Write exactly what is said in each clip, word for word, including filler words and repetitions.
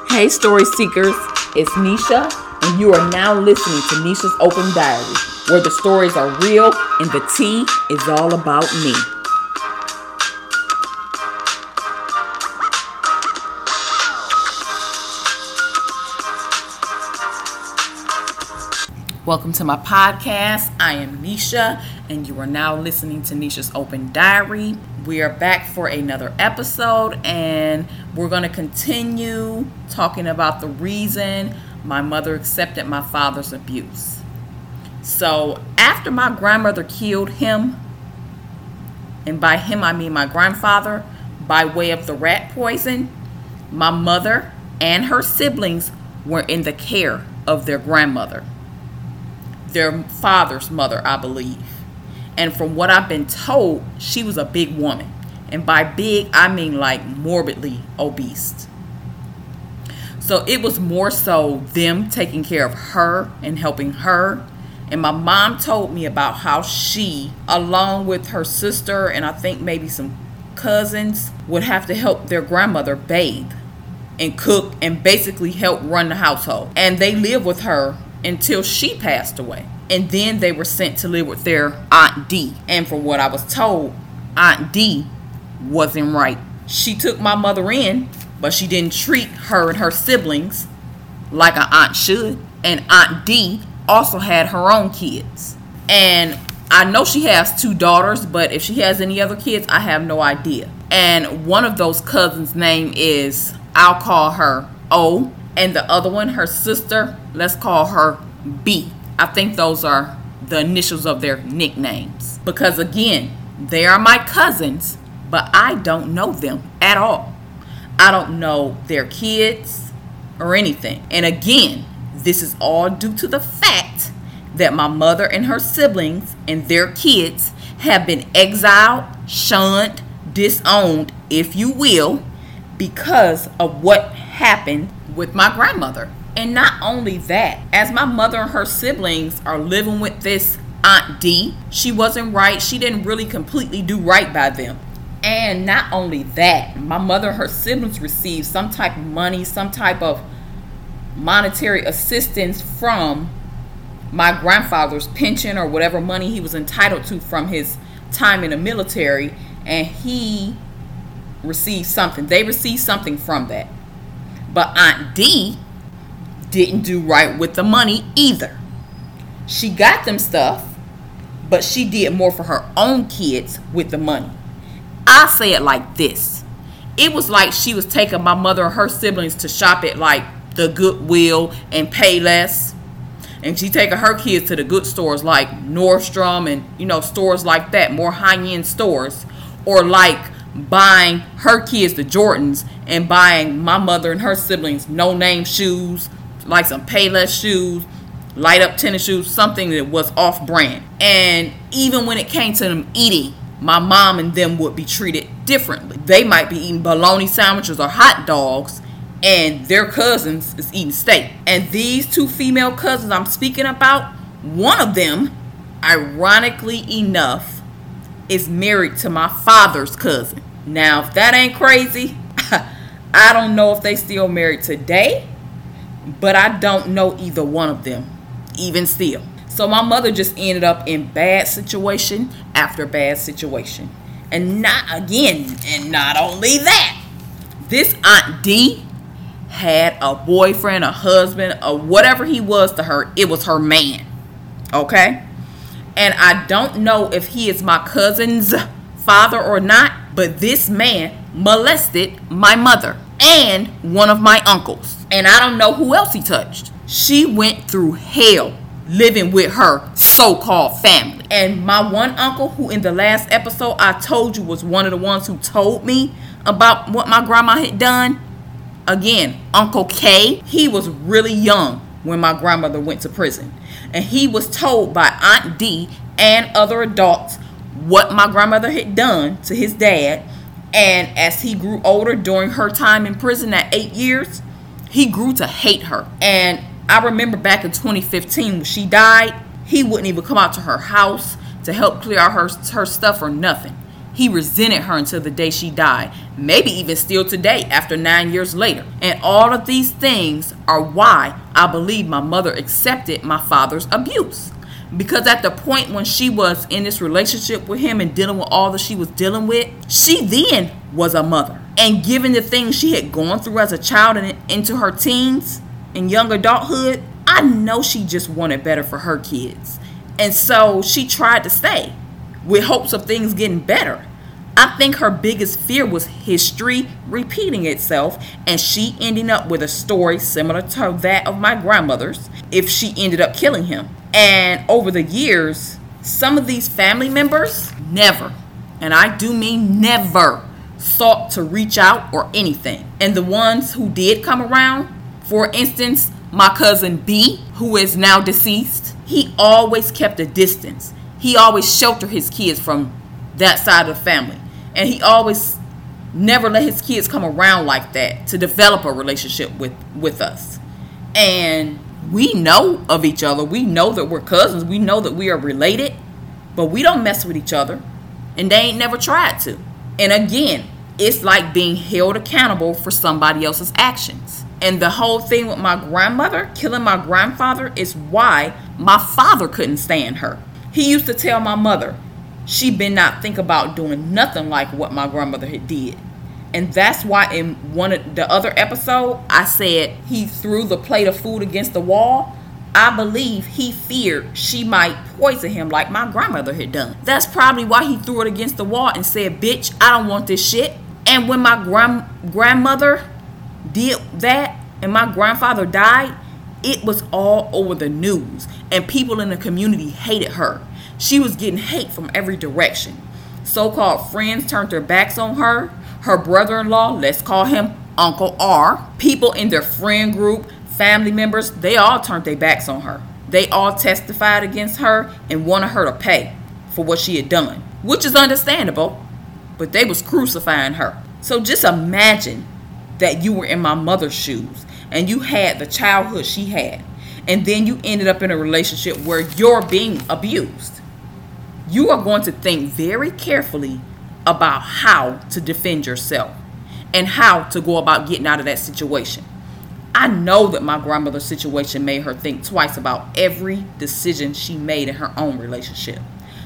Hey Story Seekers, it's Nisha, and you are now listening to Nisha's Open Diary, where the stories are real and the tea is all about me. Welcome to my podcast. I am Nisha, and you are now listening to Nisha's Open Diary. We are back for another episode, and we're going to continue talking about the reason my mother accepted my father's abuse. So, after my grandmother killed him, and by him I mean my grandfather, by way of the rat poison, my mother and her siblings were in the care of their grandmother. Their father's mother, I believe. And from what I've been told, she was a big woman. And by big, I mean like morbidly obese. So it was more so them taking care of her and helping her. And my mom told me about how she, along with her sister and I think maybe some cousins, would have to help their grandmother bathe and cook and basically help run the household. And they lived with her until she passed away. And then they were sent to live with their Aunt D. And from what I was told, Aunt D wasn't right. She took my mother in, but she didn't treat her and her siblings like an aunt should. And Aunt D also had her own kids. And I know she has two daughters, but if she has any other kids, I have no idea. And one of those cousins' name is, I'll call her O. And the other one, her sister, let's call her B. I think those are the initials of their nicknames. Because again, they are my cousins, but I don't know them at all. I don't know their kids or anything. And again, this is all due to the fact that my mother and her siblings and their kids have been exiled, shunned, disowned, if you will, because of what happened with my grandmother. And not only that, as my mother and her siblings are living with this Aunt D, she wasn't right. She didn't really completely do right by them. And not only that, my mother and her siblings received some type of money, some type of monetary assistance from my grandfather's pension or whatever money he was entitled to from his time in the military. And he received something. They received something from that. But Aunt D didn't do right with the money either. She got them stuff, but she did more for her own kids with the money. I say it like this. It was like she was taking my mother and her siblings to shop at like the Goodwill and Payless. And she taking her kids to the good stores like Nordstrom and, you know, stores like that, more high-end stores. Or like buying her kids the Jordans and buying my mother and her siblings no-name shoes, like some Payless shoes, light up tennis shoes, something that was off-brand. And even when it came to them eating, my mom and them would be treated differently. They might be eating bologna sandwiches or hot dogs, and their cousins is eating steak. And these two female cousins I'm speaking about, one of them, ironically enough, is married to my father's cousin. Now, if that ain't crazy, I don't know if they still married today, but I don't know either one of them, even still. So my mother just ended up in bad situation after bad situation. And not, again, and not only that, this Aunt D had a boyfriend, a husband, or whatever he was to her. It was her man. Okay? And I don't know if he is my cousin's father or not, but this man molested my mother and one of my uncles. And I don't know who else he touched. She went through hell living with her so-called family. And my one uncle, who in the last episode I told you was one of the ones who told me about what my grandma had done. Again, Uncle K, he was really young when my grandmother went to prison. And he was told by Aunt D and other adults what my grandmother had done to his dad. And as he grew older during her time in prison at eight years, he grew to hate her. And I remember back in twenty fifteen when she died, he wouldn't even come out to her house to help clear out her, her stuff or nothing. He resented her until the day she died, maybe even still today after nine years later. And all of these things are why I believe my mother accepted my father's abuse. Because at the point when she was in this relationship with him and dealing with all that she was dealing with, she then was a mother. And given the things she had gone through as a child and into her teens and young adulthood, I know she just wanted better for her kids. And so she tried to stay with hopes of things getting better. I think her biggest fear was history repeating itself and she ending up with a story similar to that of my grandmother's if she ended up killing him. And over the years, some of these family members never, and I do mean never, sought to reach out or anything. And the ones who did come around, for instance, my cousin B, who is now deceased, he always kept a distance. He always sheltered his kids from that side of the family. And he always never let his kids come around like that to develop a relationship with, with us. And we know of each other. We know that we're cousins. We know that we are related. But we don't mess with each other. And they ain't never tried to. And again, it's like being held accountable for somebody else's actions. And the whole thing with my grandmother killing my grandfather is why my father couldn't stand her. He used to tell my mother she been not think about doing nothing like what my grandmother had did. And that's why in one of the other episode, I said he threw the plate of food against the wall. I believe he feared she might poison him like my grandmother had done. That's probably why he threw it against the wall and said, bitch, I don't want this shit. And when my grand grandmother did that and my grandfather died, it was all over the news. And people in the community hated her. She was getting hate from every direction. So-called friends turned their backs on her. Her brother-in-law, let's call him Uncle R. People in their friend group, family members, they all turned their backs on her. They all testified against her and wanted her to pay for what she had done, which is understandable, but they was crucifying her. So just imagine that you were in my mother's shoes and you had the childhood she had, and then you ended up in a relationship where you're being abused. You are going to think very carefully about how to defend yourself and how to go about getting out of that situation. I know that my grandmother's situation made her think twice about every decision she made in her own relationship.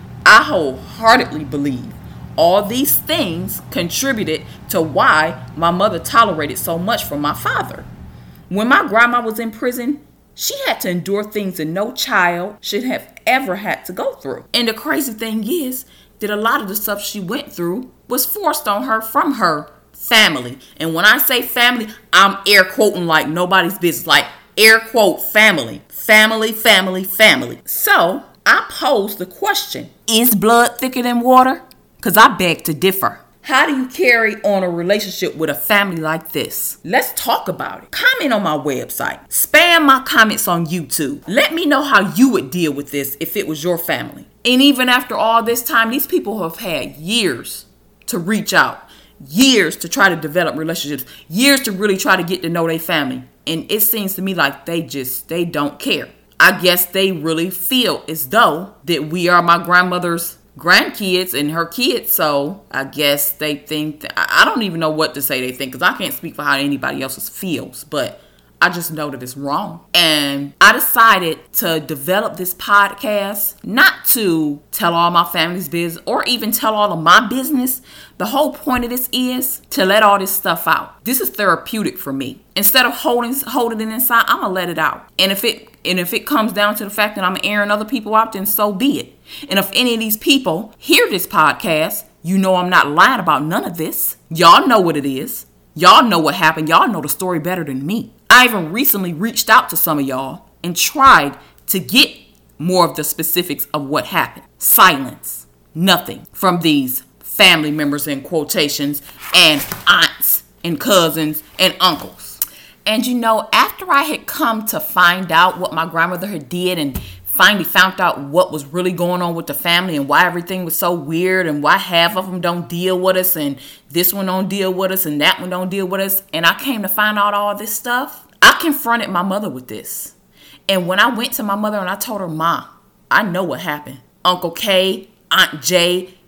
I wholeheartedly believe all these things contributed to why my mother tolerated so much from my father. When my grandma was in prison, she had to endure things that no child should have ever had to go through. And the crazy thing is that a lot of the stuff she went through was forced on her from her family. And when I say family, I'm air quoting like nobody's business, like air quote family, family, family, family. So I pose the question, is blood thicker than water? Because I beg to differ. How do you carry on a relationship with a family like this? Let's talk about it. Comment on my website. Spam my comments on YouTube. Let me know how you would deal with this if it was your family. And even after all this time, these people have had years to reach out, years to try to develop relationships, years to really try to get to know their family. And it seems to me like they just, they don't care. I guess they really feel as though that we are my grandmother's grandkids and her kids, so I guess they think that, I don't even know what to say they think, because I can't speak for how anybody else feels, but I just know that it's wrong. And I decided to develop this podcast not to tell all my family's business or even tell all of my business. The whole point of this is to let all this stuff out. This is therapeutic for me. Instead of holding holding it inside, I'm gonna let it out. And if it and if it comes down to the fact that I'm airing other people out, then so be it. And if any of these people hear this podcast, you know I'm not lying about none of this. Y'all know what it is. Y'all know what happened. Y'all know the story better than me. I even recently reached out to some of y'all and tried to get more of the specifics of what happened. Silence. Nothing from these family members in quotations and aunts and cousins and uncles. And you know, after I had come to find out what my grandmother had did and finally found out what was really going on with the family and why everything was so weird and why half of them don't deal with us and this one don't deal with us and that one don't deal with us, and I came to find out all this stuff, I confronted my mother with this. And when I went to my mother and I told her, Ma, I know what happened. Uncle K, Aunt J,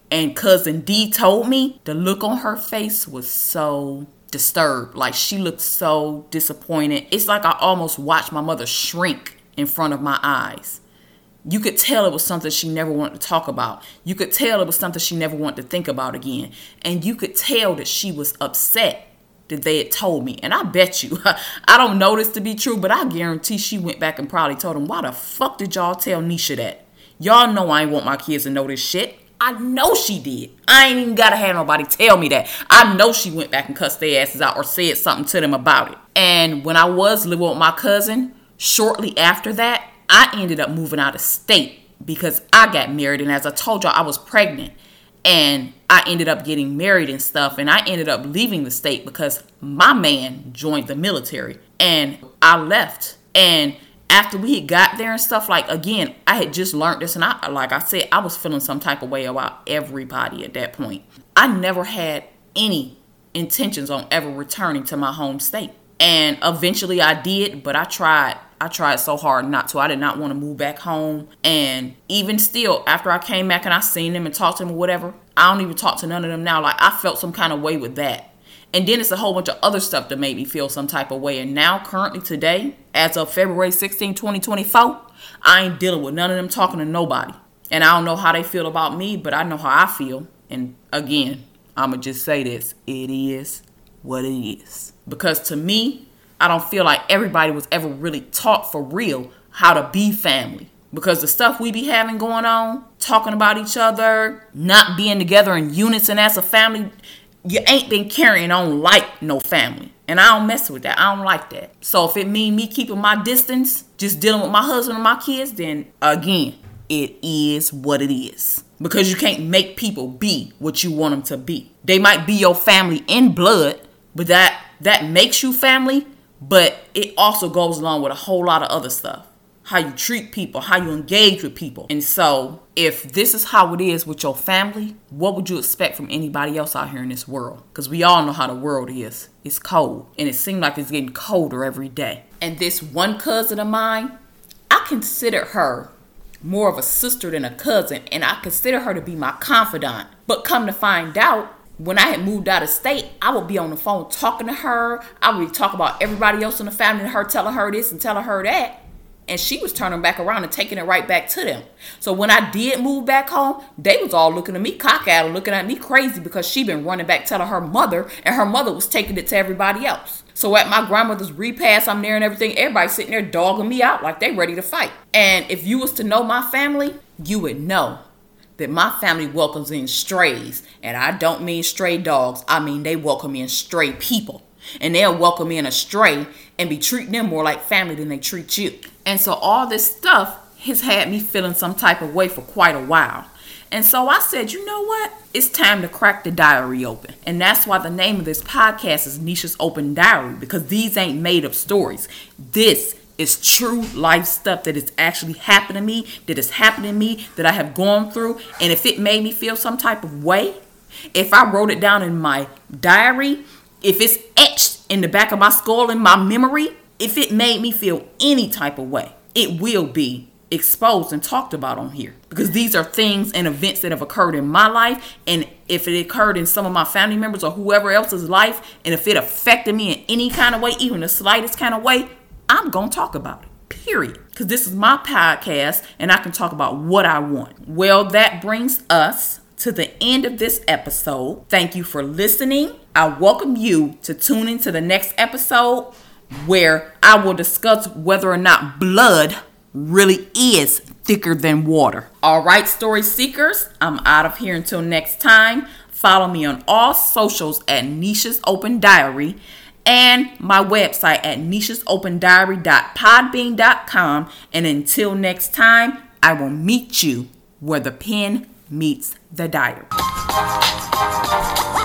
and cousin D told me, the look on her face was so disturbed. Like, she looked so disappointed. It's like I almost watched my mother shrink in front of my eyes. You could tell it was something she never wanted to talk about. You could tell it was something she never wanted to think about again. And you could tell that she was upset that they had told me. And I bet you, I don't know this to be true, but I guarantee she went back and probably told them, why the fuck did y'all tell Nisha that? Y'all know I ain't want my kids to know this shit. I know she did. I ain't even gotta have nobody tell me that. I know she went back and cussed their asses out or said something to them about it. And when I was living with my cousin, shortly after that, I ended up moving out of state because I got married. And as I told y'all, I was pregnant. And I ended up getting married and stuff. And I ended up leaving the state because my man joined the military. And I left. And after we had got there and stuff, like, again, I had just learned this. And I, like I said, I was feeling some type of way about everybody at that point. I never had any intentions on ever returning to my home state. And eventually I did, but I tried. I tried so hard not to. I did not want to move back home. And even still, after I came back and I seen them and talked to them or whatever, I don't even talk to none of them now. Like, I felt some kind of way with that. And then it's a whole bunch of other stuff that made me feel some type of way. And now, currently today, as of February sixteenth, twenty twenty-four, I ain't dealing with none of them talking to nobody. And I don't know how they feel about me, but I know how I feel. And again, I'm going to just say this. It is what it is. Because to me, I don't feel like everybody was ever really taught for real how to be family. Because the stuff we be having going on, talking about each other, not being together in unison as a family, you ain't been carrying on like no family. And I don't mess with that. I don't like that. So if it mean me keeping my distance, just dealing with my husband and my kids, then again, it is what it is. Because you can't make people be what you want them to be. They might be your family in blood, but that that makes you family. But it also goes along with a whole lot of other stuff. How you treat people, how you engage with people. And so if this is how it is with your family, what would you expect from anybody else out here in this world? Because we all know how the world is. It's cold. And it seems like it's getting colder every day. And this one cousin of mine, I consider her more of a sister than a cousin. And I consider her to be my confidant. But come to find out, when I had moved out of state, I would be on the phone talking to her. I would be talking about everybody else in the family and her telling her this and telling her that. And she was turning back around and taking it right back to them. So when I did move back home, they was all looking at me cock-eyed, looking at me crazy because she been running back telling her mother, and her mother was taking it to everybody else. So at my grandmother's repast, I'm there and everything, everybody sitting there dogging me out like they ready to fight. And if you was to know my family, you would know that my family welcomes in strays. And I don't mean stray dogs. I mean they welcome in stray people. And they'll welcome in a stray and be treating them more like family than they treat you. And so all this stuff has had me feeling some type of way for quite a while. And so I said, you know what? It's time to crack the diary open. And that's why the name of this podcast is Nisha's Open Diary. Because these ain't made up stories. This is true life stuff that is actually happening to me, that is happening to me, that I have gone through. And if it made me feel some type of way, if I wrote it down in my diary, if it's etched in the back of my skull in my memory, if it made me feel any type of way, it will be exposed and talked about on here. Because these are things and events that have occurred in my life. And if it occurred in some of my family members or whoever else's life, and if it affected me in any kind of way, even the slightest kind of way, I'm going to talk about it, period. Because this is my podcast and I can talk about what I want. Well, that brings us to the end of this episode. Thank you for listening. I welcome you to tune into the next episode where I will discuss whether or not blood really is thicker than water. All right, story seekers, I'm out of here until next time. Follow me on all socials at Nisha's Open Diary and my website at nishas open diary dot podbean dot com. And until next time, I will meet you where the pen meets the diary.